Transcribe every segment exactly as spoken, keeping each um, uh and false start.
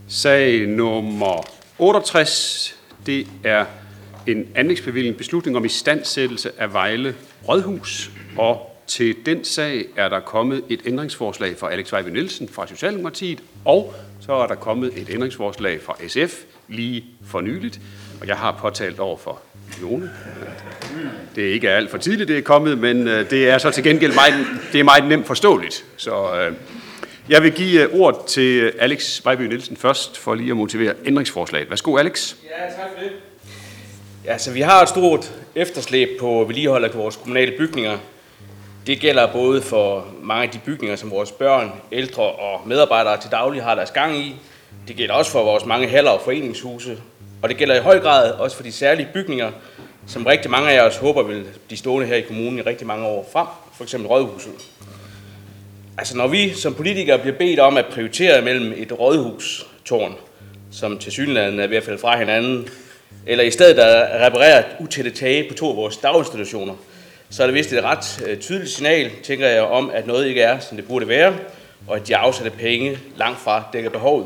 Sag nummer otteogtres, det er en anlægsbevilling, beslutning om istandsættelse af Vejle Rådhus. Og til den sag er der kommet et ændringsforslag fra Alex Vejby Nielsen fra Socialdemokratiet, og så er der kommet et ændringsforslag fra S F lige for nyligt. Og jeg har påtalt over for Lone. Det er ikke alt for tidligt, det er kommet, men det er så til gengæld meget, det er meget nemt forståeligt. Så øh, jeg vil give ord til Alex Vejby Nielsen først, for lige at motivere ændringsforslaget. Værsgo, Alex. Ja, tak for det. Ja, så vi har et stort efterslæb på vedligehold af vores kommunale bygninger. Det gælder både for mange af de bygninger, som vores børn, ældre og medarbejdere til daglig har deres gang i. Det gælder også for vores mange haller og foreningshuse. Og det gælder i høj grad også for de særlige bygninger, som rigtig mange af os håber vil blive stående her i kommunen i rigtig mange år frem. For eksempel Rådhuset. Altså når vi som politikere bliver bedt om at prioritere mellem et rådhustårn, som tilsyneladende er ved at falde fra hinanden, eller i stedet at reparere utætte tage på to af vores daginstitutioner, så er det vist et ret tydeligt signal, tænker jeg, om, at noget ikke er, som det burde være, og at de afsatte penge langt fra dækker behovet.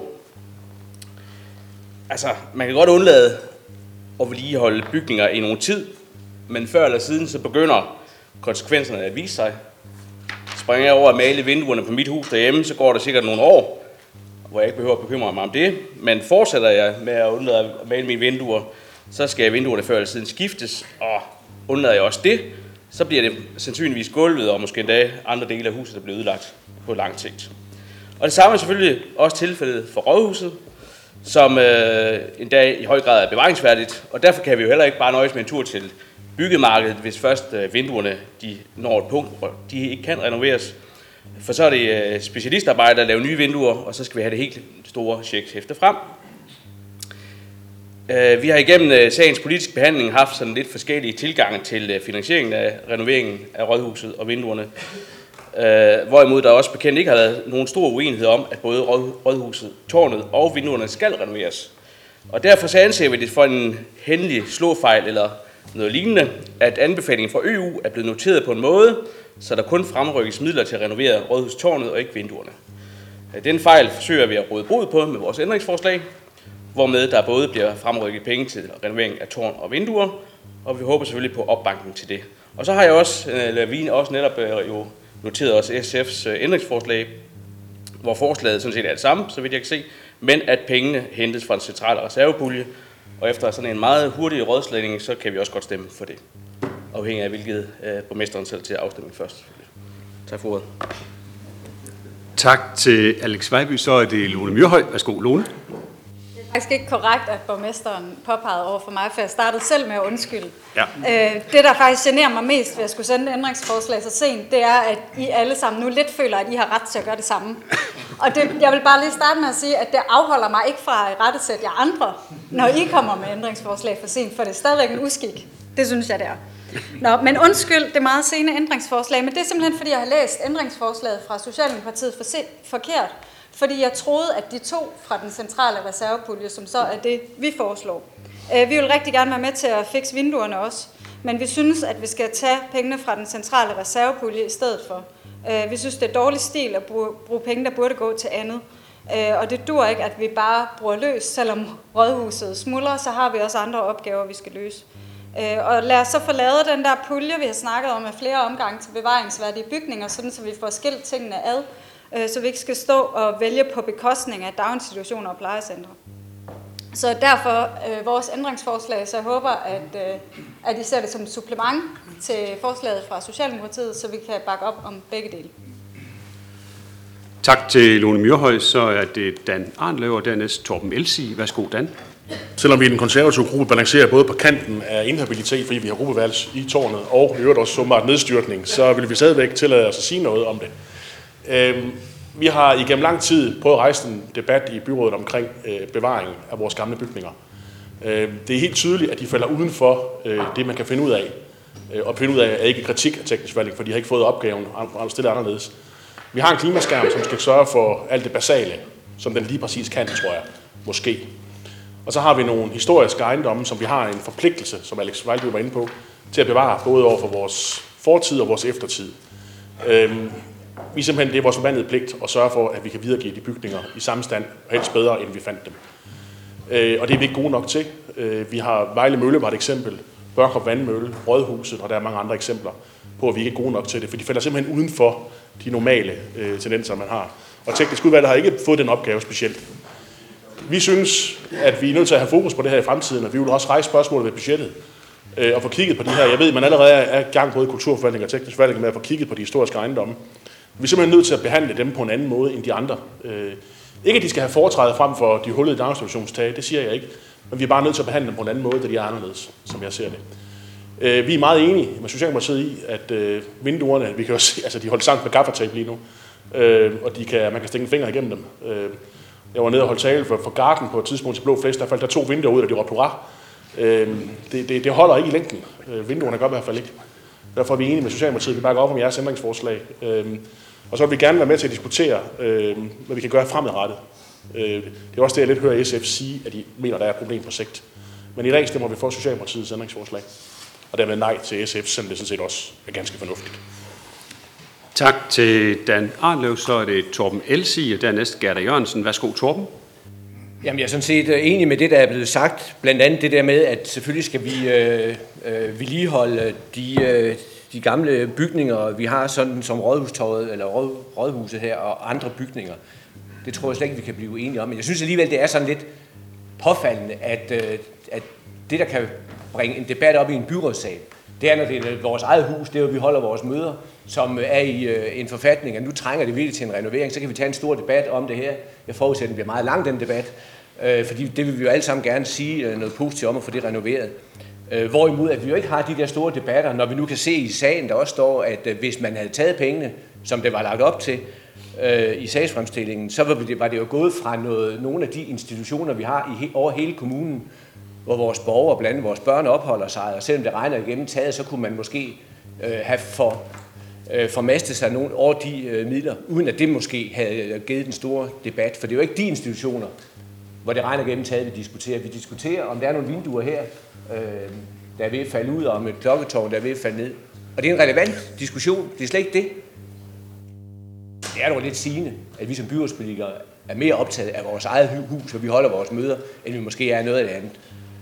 Altså, man kan godt undlade at vedligeholde bygninger i nogen tid, men før eller siden, så begynder konsekvenserne at vise sig. Springer jeg over at male vinduerne på mit hus derhjemme, så går der sikkert nogle år, hvor jeg ikke behøver at bekymre mig om det, men fortsætter jeg med at undlade at male mine vinduer, så skal vinduerne før eller siden skiftes, og undlader jeg også det, så bliver det sandsynligvis gulvet og måske endda andre dele af huset, der bliver ødelagt på lang sigt. Og det samme er selvfølgelig også tilfældet for Rådhuset, som øh, endda i høj grad er bevaringsværdigt, og derfor kan vi jo heller ikke bare nøjes med en tur til byggemarkedet, hvis først øh, vinduerne de når et punkt, hvor de ikke kan renoveres. For så er det øh, specialistarbejde at lave nye vinduer, og så skal vi have det helt store checkhæfte frem. Vi har igennem sagens politiske behandling haft sådan lidt forskellige tilgange til finansieringen af renoveringen af Rådhuset og vinduerne. Hvorimod der også bekendt ikke har været nogen stor uenighed om, at både Rådhuset, tårnet og vinduerne skal renoveres. Og derfor så anser vi det for en hændelig slåfejl eller noget lignende, at anbefalingen fra E U er blevet noteret på en måde, så der kun fremrykkes midler til at renovere Rådhustårnet og ikke vinduerne. Den fejl forsøger vi at råde bod på med vores ændringsforslag, hvormed der både bliver fremrykket penge til renovering af tårn og vinduer, og vi håber selvfølgelig på opbakning til det. Og så har jeg også, eller vi også netop jo noteret os S F's ændringsforslag, hvor forslaget sådan set er det samme, så vidt jeg kan se, men at pengene hentes fra den centrale reservepulje, og efter sådan en meget hurtig rådslægning, så kan vi også godt stemme for det, afhængig af hvilket øh, borgmesteren selv til afstemning først. Tak for ordet. Tak til Alex Vejby, så er det Lone Myrhøj. Værsgo, Lone. Det er faktisk ikke korrekt, at borgmesteren påpegede over for mig, for jeg startede selv med at undskylde. Ja. Øh, det, der faktisk generer mig mest ved at skulle sende ændringsforslag så sent, det er, at I alle sammen nu lidt føler, at I har ret til at gøre det samme. Og det, jeg vil bare lige starte med at sige, at det afholder mig ikke fra at rettesætte jer andre, når I kommer med ændringsforslag for sent, for det er stadigvæk en uskik. Det synes jeg, det er. Nå, men undskyld det meget sene ændringsforslag, men det er simpelthen, fordi jeg har læst ændringsforslaget fra Socialdemokratiet for se- forkert. Fordi jeg troede, at de to fra den centrale reservepulje, som så er det, vi foreslår. Vi vil rigtig gerne være med til at fikse vinduerne også, men vi synes, at vi skal tage pengene fra den centrale reservepulje i stedet for. Vi synes, det er dårlig stil at bruge, bruge penge, der burde gå til andet. Og det dur ikke, at vi bare bruger løs, selvom rådhuset smuldrer, så har vi også andre opgaver, vi skal løse. Og lad os så få lavet den der pulje, vi har snakket om af flere omgange til bevaringsværdige bygninger, sådan så vi får skilt tingene ad, så vi ikke skal stå og vælge på bekostning af daginstitutioner og plejecentre. Så derfor øh, vores ændringsforslag, så jeg håber, at, øh, at I ser det som et supplement til forslaget fra Socialdemokratiet, så vi kan bakke op om begge dele. Tak til Lone Myrhøj, så er det Dan Arnlev og dernæst Torben Elsi. Værsgo, Dan. Selvom vi i den konservative gruppe balancerer både på kanten af inhabilitet, fordi vi har gruppeværelse i tårnet, og i øvrigt også summaret nedstyrtning, så vil vi stadigvæk tillade os at sige noget om det. Øhm, vi har igennem lang tid prøvet at rejse en debat i byrådet omkring øh, bevaring af vores gamle bygninger. Øh, det er helt tydeligt, at de falder uden for øh, det, man kan finde ud af. Øh, og finde ud af er ikke kritik af teknisk forvaltning, for de har ikke fået opgaven stillet anderledes. Vi har en klimaskærm, som skal sørge for alt det basale, som den lige præcis kan, tror jeg, måske. Og så har vi nogle historiske ejendomme, som vi har en forpligtelse, som Alex Vejby var inde på, til at bevare både over for vores fortid og vores eftertid. Øhm, vi simpelthen, det er vores forbandede pligt at sørge for, at vi kan videregive de bygninger i samme stand, og helst bedre, end vi fandt dem. Øh, og det er vi ikke gode nok til. Øh, vi har Vejle Mølle var et eksempel, Børkop Vandmølle, Rådhuset, og der er mange andre eksempler på, at vi ikke er gode nok til det, for de falder simpelthen uden for de normale øh, tendenser, man har. Og teknisk udvalg har ikke fået den opgave specielt. Vi synes, at vi er nødt til at have fokus på det her i fremtiden, og vi vil også rejse spørgsmålet ved budgettet øh, og få kigget på de her. Jeg ved, at man allerede er i gang både i kulturforvaltning og teknisk forvaltning med at få kigget på de historiske ejendomme. Vi er simpelthen nødt til at behandle dem på en anden måde end de andre. Øh, ikke at de skal have foretrædet frem for de hullede daginstitutionstage, det siger jeg ikke, men vi er bare nødt til at behandle dem på en anden måde, da de er anderledes, som jeg ser det. Øh, vi er meget enige med Socialdemokratiet i, at øh, vinduerne, vi kan jo se, altså de holder sammen med gaffertape lige nu, øh, og de kan, man kan stikke en finger igennem dem. Øh, jeg var nede og holdt tale for, for Garden på et tidspunkt til Blå Fest, der faldt der to vinduer ud, og de råbte hurra. Øh, det, det, det holder ikke i længden. Øh, vinduerne gør i hvert fald ikke. Derfor er vi enige med Socialdemokratiet, vi bakker op om jeres ændringsforslag. Øh, og så vil vi gerne være med til at diskutere, øh, hvad vi kan gøre fremadrettet. Øh, det er også det, jeg lidt hører S F sige, at de mener, der er et problem på sigt. Men i dag stemmer vi for Socialdemokratiets ændringsforslag. Og dermed nej til S F, selvom det sådan set også er ganske fornuftigt. Tak til Dan Arnlev. Så er det Torben Elsie, og dernæst Gerda Jørgensen. Værsgo, Torben. Jamen, jeg er sådan set enig med det, der er blevet sagt. Blandt andet det der med, at selvfølgelig skal vi øh, øh, vedligeholde de, øh, de gamle bygninger, vi har, sådan som Rådhustorvet, eller Råd, Rådhuset her, og andre bygninger. Det tror jeg slet ikke, vi kan blive enige om. Men jeg synes alligevel, det er sådan lidt påfaldende, at, øh, at det, der kan bringe en debat op i en byrådssal, det er, når det er vores eget hus, det er jo, vi holder vores møder, som er i øh, en forfatning, og nu trænger det virkelig til en renovering, så kan vi tage en stor debat om det her. Jeg forudsætter, den bliver meget lang, den debat, øh, fordi det vil vi jo alle sammen gerne sige øh, noget positivt om at få det renoveret. Øh, hvorimod, at vi jo ikke har de der store debatter, når vi nu kan se i sagen, der også står, at øh, hvis man havde taget pengene, som det var lagt op til øh, i sagsfremstillingen, så var det, var det jo gået fra noget, nogle af de institutioner, vi har i, over hele kommunen, hvor vores borgere, blandt andet vores børn, opholder sig, og selvom det regner igennem taget, så kunne man måske øh, have for, øh, formastet sig nogle over de øh, midler, uden at det måske havde givet den store debat. For det er jo ikke de institutioner, hvor det regner igennem taget, vi diskuterer. Vi diskuterer, om der er nogle vinduer her, øh, der er ved at falde ud, og om et klokketårn, der er ved at falde ned. Og det er en relevant diskussion. Det er slet ikke det. Det er dog lidt sigende, at vi som byrådspolitikere er mere optaget af vores eget hus, hvor vi holder vores møder, end vi måske er noget af det andet.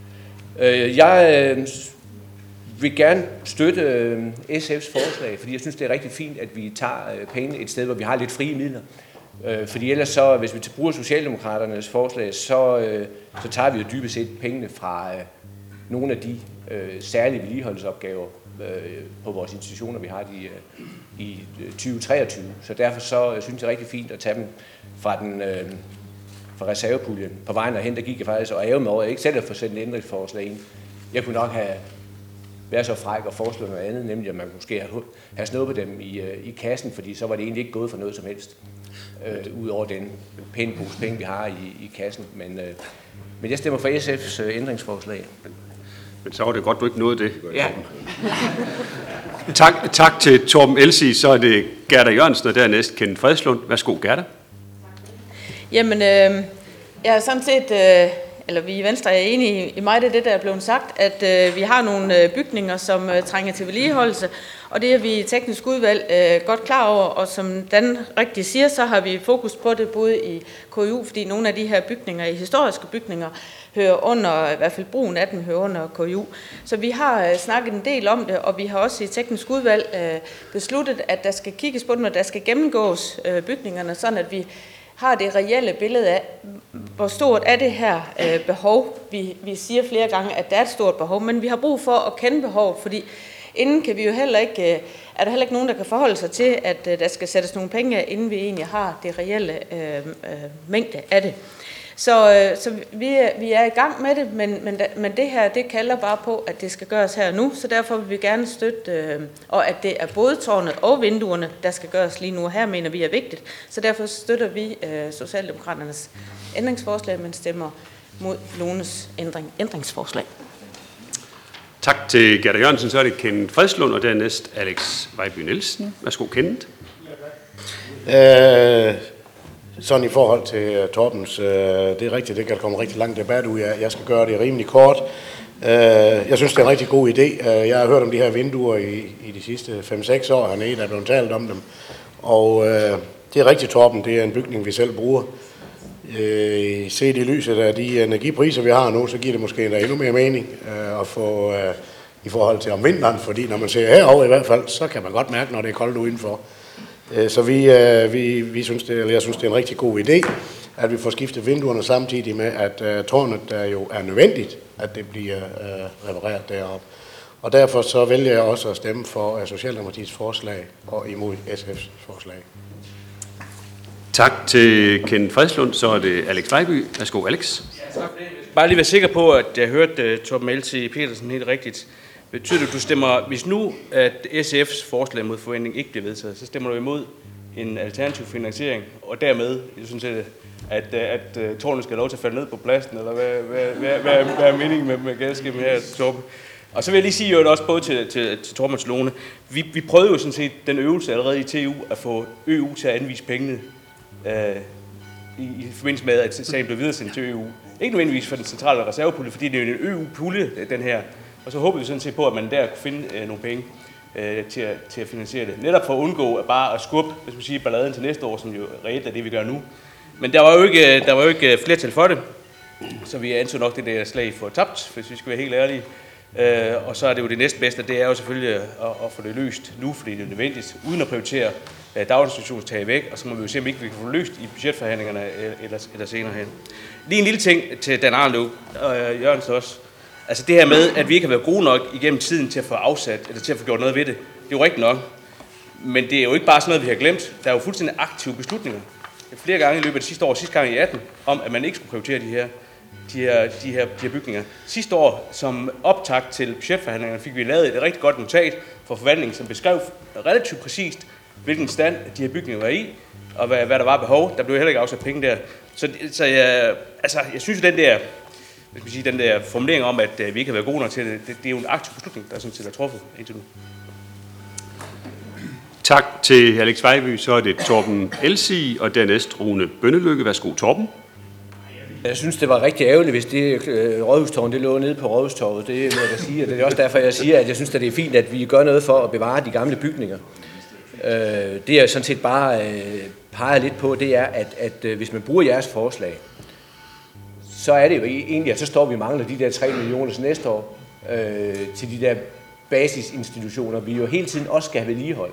Jeg vil gerne støtte S F's forslag, fordi jeg synes, det er rigtig fint, at vi tager penge et sted, hvor vi har lidt frie midler. Fordi ellers så, hvis vi bruger Socialdemokraternes forslag, så, så tager vi jo dybest set pengene fra nogle af de særlige vedligeholdelsesopgaver på vores institutioner, vi har i, i tyve treogtyve. Så derfor så synes jeg rigtig fint at tage dem fra den... fra reservepuljen på vejen og hen, der gik jeg faktisk og æve mig over, jeg ikke selv at få sendt en ændringsforslag ind. Jeg kunne nok have været så fræk og foreslå noget andet, nemlig at man måske have snuppet dem i, i kassen, fordi så var det egentlig ikke gået for noget som helst, øh, ud over den pæne pose penge, vi har i, i kassen. Men, øh, men jeg stemmer for S F's øh, ændringsforslag. Men så var det godt, du ikke nåede det. Ja. tak, tak til Torben Elsie. Så er det Gerda Jørgensen, og dernæst Kenneth Fredslund. Værsgo, Gerda. Jamen, øh, jeg er sådan set, øh, eller vi i Venstre er enige i meget af det, der er blevet sagt, at øh, vi har nogle øh, bygninger, som øh, trænger til vedligeholdelse, og det er vi i teknisk udvalg øh, godt klar over, og som Dan rigtig siger, så har vi fokus på det både i K U, fordi nogle af de her bygninger, i historiske bygninger, hører under, i hvert fald brugen af dem, hører under K U. Så vi har øh, snakket en del om det, og vi har også i teknisk udvalg øh, besluttet, at der skal kigges på dem, og der skal gennemgås øh, bygningerne, sådan at vi har det reelle billede af, hvor stort er det her øh, behov. Vi, vi siger flere gange, at der er et stort behov, men vi har brug for at kende behovet, fordi inden kan vi jo heller ikke, øh, er der heller ikke nogen, der kan forholde sig til, at øh, der skal sættes nogle penge af, inden vi egentlig har det reelle øh, øh, mængde af det. Så, øh, så vi, vi er i gang med det, men, men, men det her, det kalder bare på, at det skal gøres her nu, så derfor vil vi gerne støtte, øh, og at det er både tårnet og vinduerne, der skal gøres lige nu, her mener vi er vigtigt, så derfor støtter vi øh, Socialdemokraternes ændringsforslag, men stemmer mod Lones ændring, ændringsforslag. Tak til Gerda Jørgensen, så er det Kenneth Fredslund, og dernæst Alex Vejby Nielsen. Værsgo, Kenneth. Øh... Sådan i forhold til uh, Torbens, uh, det er rigtigt, det kan komme rigtig lang debat ud af. Jeg skal gøre det rimelig kort. Uh, jeg synes, det er en rigtig god idé. Uh, jeg har hørt om de her vinduer i, i de sidste fem seks år hernede, der er blevet talt om dem. Og øh, det er rigtigt, Torben, det er en bygning, vi selv bruger. Øh, set i lyset af de energipriser, vi har nu, så giver det måske endnu mere mening øh, at få øh, i forhold til om vinteren, fordi når man ser herover i hvert fald, så kan man godt mærke, når det er koldt udenfor. Øh, så vi, øh, vi, vi synes det, eller jeg synes, det er en rigtig god idé, at vi får skiftet vinduerne samtidig med, at øh, tårnet, der jo er nødvendigt, at det bliver øh, repareret deroppe. Og derfor så vælger jeg også at stemme for uh, Socialdemokratiets forslag og imod S F's forslag. Tak til Ken Fredslund, så er det Alex Vejby. Værsgo, Alex. Ja, tak for det. Bare lige være sikker på, at jeg hørte uh, Torben Elsie Petersen helt rigtigt. Betyder det, at du stemmer, hvis nu at S F's forslag mod forventning ikke bliver vedtaget, så stemmer du imod en alternativ finansiering, og dermed, jeg synes, at, at, at, at tårnet skal have lov til at falde ned på pladsen, eller hvad, hvad, hvad, hvad, hvad er meningen med, med gadeskæben her, Torben? Og så vil jeg lige sige, jo også både til, til, til Torben og Lone, vi, vi prøvede jo sådan set den øvelse allerede i T U at få Ø U til at anvise pengene øh, i, i forbindelse med, at sagen blev videresendt til Ø U. Ikke nødvendigvis for den centrale reservepulje, fordi det er jo en Ø U-pulje, den her. Og så håber vi sådan set på, at man der kunne finde øh, nogle penge øh, til, at, til at finansiere det. Netop for at undgå at bare at skubbe, hvis man siger, balladen til næste år, som jo reelt er det, vi gør nu. Men der var jo ikke, der var jo ikke flertal for det, så vi anså nok det der slag for tabt, hvis vi skal være helt ærlige. Uh, og så er det jo det næstbedste, det er jo selvfølgelig at, at få det løst nu, fordi det er nødvendigt, uden at prioritere uh, daginstitutionstage væk, og så må vi jo se, om ikke vi kan få det løst i budgetforhandlingerne eller, eller senere hen. Lige en lille ting til Dan Arnlev og uh, Jørgensen også. Altså det her med, at vi ikke har været gode nok igennem tiden til at få afsat, eller til at få gjort noget ved det, det er jo rigtigt nok. Men det er jo ikke bare sådan noget, vi har glemt. Der er jo fuldstændig aktive beslutninger. Flere gange i løbet af det sidste år, sidste gang i atten, om at man ikke skulle prioritere de her De her, de, her, de her bygninger. Sidste år, som optakt til budgetforhandlingerne, fik vi lavet et rigtig godt notat for forvaltningen, som beskrev relativt præcist, hvilken stand de her bygninger var i, og hvad, hvad der var behov. Der blev heller ikke afsat penge der. Så, så jeg, altså, jeg synes jo, den der, hvad skal man sige, den der formulering om, at vi ikke har været gode nok til det, det, det er jo en aktiv beslutning, der sådan set er truffet indtil nu. Tak til Alex Vejby, så er det Torben Elsie, og dernæst Rune Bønnelykke. Værsgo, Torben. Jeg synes, det var rigtig ærgerligt, hvis det øh, rådhustorven, det lå nede på Rådhustorvet. Det må jeg da sige, og det er også derfor, jeg siger, at jeg synes, at det er fint, at vi gør noget for at bevare de gamle bygninger. Øh, det jeg sådan set bare øh, peger lidt på, det er, at, at øh, hvis man bruger jeres forslag, så er det jo egentlig, at så står vi og mangler de der tre millioner til næste år øh, til de der basisinstitutioner, vi jo hele tiden også skal have vedligeholdt.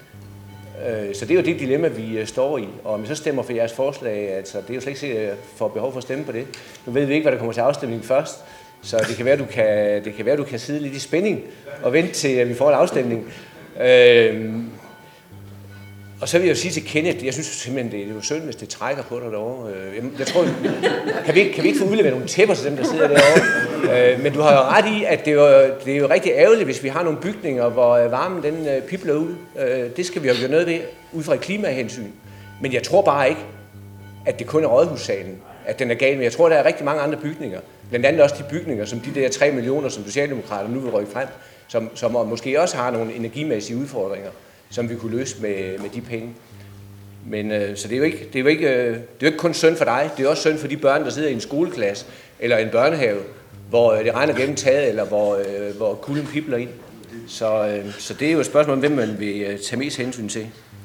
Så det er jo det dilemma, vi står i. Og om vi så stemmer for jeres forslag, altså det er jo slet ikke sikkert, at jeg får behov for at stemme på det. Nu ved vi ikke, hvad der kommer til afstemning først, så det kan være, du kan, det kan være, du kan sidde lidt i spænding og vente til, at vi får en afstemning. Øhm, og så vil jeg jo sige til Kenneth, jeg synes simpelthen, det er jo synd, hvis det trækker på dig derovre. Jeg, jeg tror, kan vi, kan vi ikke få udleveret nogle tæpper til dem, der sidder derovre? Øh, men du har jo ret i, at det er, jo, det er jo rigtig ærgerligt, hvis vi har nogle bygninger, hvor varmen den pibler ud. Øh, det skal vi jo gøre noget ved, ud fra et klimahensyn. Men jeg tror bare ikke, at det kun er Rådhussalen, at den er gal. Men jeg tror, der er rigtig mange andre bygninger. Blandt andet også de bygninger, som de der tre millioner, som Socialdemokraterne nu vil rykke frem, som, som måske også har nogle energimæssige udfordringer, som vi kunne løse med, med de penge. Men øh, så det er, jo ikke, det, er jo ikke, øh, det er jo ikke kun synd for dig, det er også synd for de børn, der sidder i en skoleklasse eller en børnehave, hvor øh, det regner gennem taget, eller hvor, øh, hvor kulden pibler ind. Så, øh, så det er jo et spørgsmål om, hvem man vil øh, tage mest hensyn til.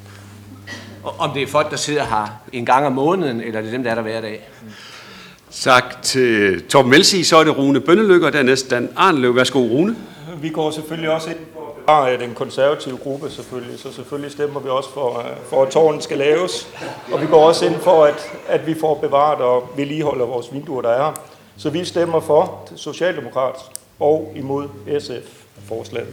Og om det er folk, der sidder her en gang om måneden, eller det er dem, der er der hver dag. Tak til Torben Elsie, så er det Rune Bønnelykke, og dernæst Dan Arnlev. Værsgo, Rune. Vi går selvfølgelig også ind for den konservative gruppe selvfølgelig, så selvfølgelig stemmer vi også for, for at tårnet skal laves, og vi går også ind for, at, at vi får bevaret og vedligeholder vores vinduer, der er. Så vi stemmer for Socialdemokrat og imod S F-forslaget.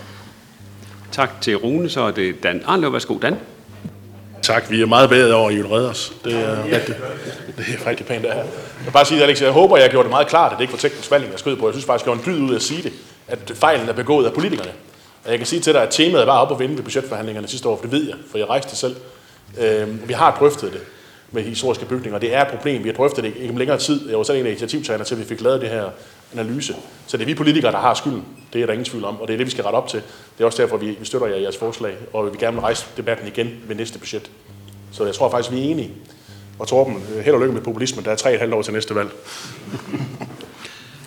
Tak til Rune, så er det Dan Arnlev. Værsgo, Dan. Tak, vi er meget bedre over, at I vil redde os. Det er rigtig, det er rigtig pænt, det her. Jeg vil bare sige, Alex, jeg håber, jeg gjorde det meget klart, at det ikke var teknisk valgning, jeg skød på. Jeg synes faktisk, jeg gjorde en dyd ud af at sige det, at fejlen er begået af politikerne. Og jeg kan sige til dig, at temaet var op at vinde ved budgetforhandlingerne sidste år, for det ved jeg, for jeg rejste det selv. Vi har drøftet det med historiske bygninger, det er et problem. Vi har drøftet det ikke om længere tid. Jeg var selv en af initiativtagerne til, at vi fik lavet det her analyse. Så det er vi politikere, der har skylden. Det er der ingen tvivl om, og det er det, vi skal rette op til. Det er også derfor, vi støtter jer i jeres forslag, og vi vil gerne rejse debatten igen ved næste budget. Så jeg tror faktisk, vi er enige. Og Torben, held og lykke med populismen. Der er tre og et halvt år til næste valg.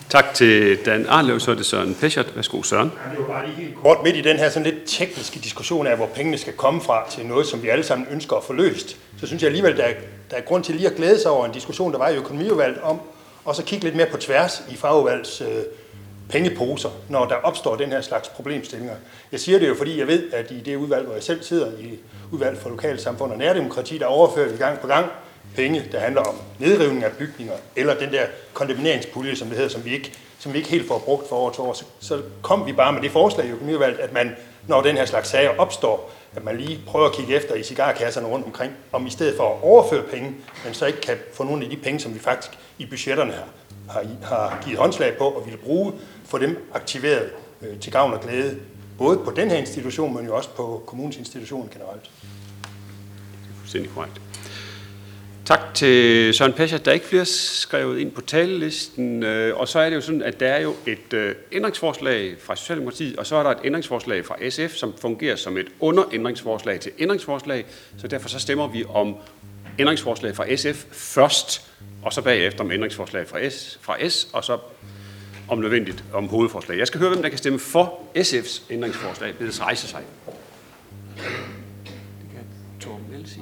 Tak til Dan Arnlev, så er det Søren Peschert. Værsgo, Søren. Det var bare lige helt kort midt i den her sådan lidt tekniske diskussion af, hvor pengene skal komme fra til noget, som vi alle sammen ønsker at få løst. Så synes jeg alligevel, der er, der er grund til lige at glæde sig over en diskussion, der var i økonomiudvalget om, og så kigge lidt mere på tværs i fagudvalgets øh, pengeposer, når der opstår den her slags problemstillinger. Jeg siger det jo, fordi jeg ved, at i det udvalg, hvor jeg selv sidder, i udvalg for lokalsamfund og nærdemokrati, der overfører vi gang på gang penge, der handler om nedrivning af bygninger, eller den der kondemneringspulje, som det hedder, som vi ikke, som vi ikke helt får brugt for år til år. Så, så kom vi bare med det forslag i økonomiudvalget, at man, når den her slags sager opstår, at man lige prøver at kigge efter i cigarkasserne rundt omkring, om i stedet for at overføre penge, men så ikke kan få nogle af de penge, som vi faktisk i budgetterne har, har, har givet håndslag på og ville bruge, få dem aktiveret øh, til gavn og glæde, både på den her institution, men jo også på kommunens institution generelt. Det er fuldstændig korrekt. Tak til Søren Peschert. Der er ikke flere skrevet ind på talelisten, og så er det jo sådan, at der er jo et ændringsforslag fra Socialdemokratiet, og så er der et ændringsforslag fra S F, som fungerer som et underændringsforslag til ændringsforslag, så derfor så stemmer vi om ændringsforslag fra S F først, og så bagefter om ændringsforslag fra S, fra S, og så om nødvendigt om hovedforslag. Jeg skal høre, hvem der kan stemme for S F's ændringsforslag. Bedes rejse sig. Det kan Torben L. sige.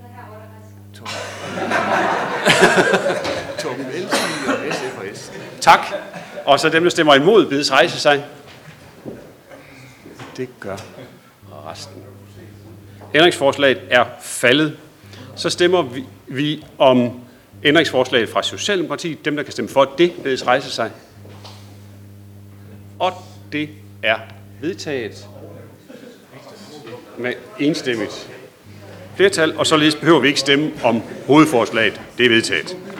Torben L. og S F og S. Tak. Og så dem, der stemmer imod, bedes rejse sig. Det gør resten. Ændringsforslaget er faldet. Så stemmer vi, vi om ændringsforslaget fra Socialdemokratiet. Dem, der kan stemme for det, bedes rejse sig. Og det er vedtaget med enstemmigt flertal, og således behøver vi ikke stemme om hovedforslaget. Det er vedtaget.